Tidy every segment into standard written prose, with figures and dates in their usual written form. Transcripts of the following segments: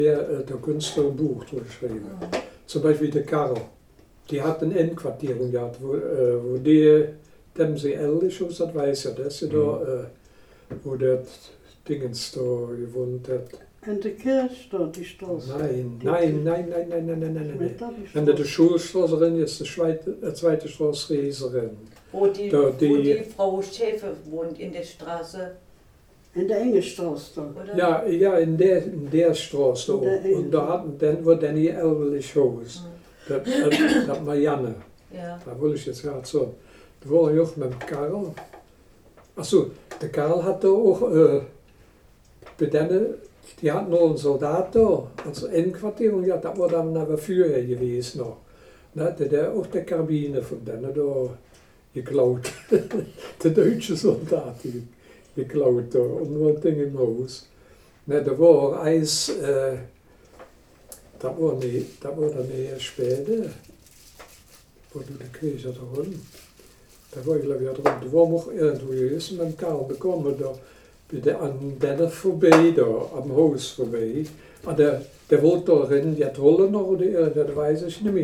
Der Künstler ein Buch durchgeschrieben. Zum Beispiel der Karl. Die hat eine Endquartierung gehabt, wo die, dem sie ähnlich ist, das weiß ja, dass sie da, wo der Dingens da gewohnt hat. In der Kirche da, die Straße? Nein. Wenn du die Schulstraße rein ist, die zweite Straße Rieserin. Wo die Frau Schäfer wohnt, in der Straße. In der Engelstraße da? Oder? Ja, in der Straße da. Und da hatten dann, wo dann die elterliche Haus. Das Marianne. Ja. Da wollte ich jetzt gerade so. Da war ich auch mit dem Karl. Achso, der Karl hat da auch bei denen, die hatten noch einen Soldat da, also Endquartierung, ja, das war dann aber früher gewesen noch. Da hatte der auch die Karabine von denen da geklaut. Der deutsche Soldat geklaut da und nur ein Ding im Haus. Ne, da war Eis, das war dann eher später, wo du die Kirche da unten. Da war ich glaube ich drin. Da war auch irgendwo gewesen mit dem Karl bekommen da. An denen vorbei, da, am Haus vorbei. Und der wollte da rein, die hat Rolle noch oder das weiß ich nicht mehr.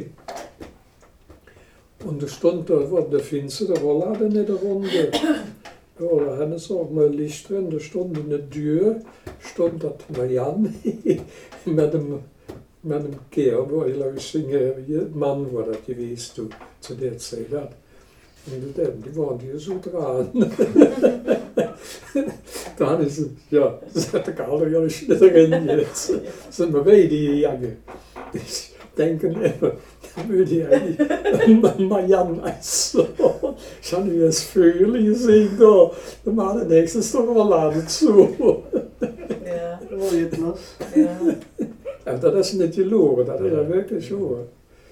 Und da stand da, der finste Rolle hatte nicht eine Runde. Ja, da hatten sie auch mal Licht drin, da stand in der Tür, stand das Marianne mit dem Kerl, wo ich glaube ich Mann war das gewesen zu der Zeit. Und die waren hier so dran. Dann ist es, ja, das hat der Karl ja nicht drin jetzt. Sind wir bei die Jacke. Ich denke immer, da würde ich eigentlich Marianne so. Ich habe wie das Vögel gesehen da. Dann macht der nächste doch mal Laden zu. Ja. Da war jetzt was. Ja. Aber das ist nicht gelogen, das ist ja wirklich so.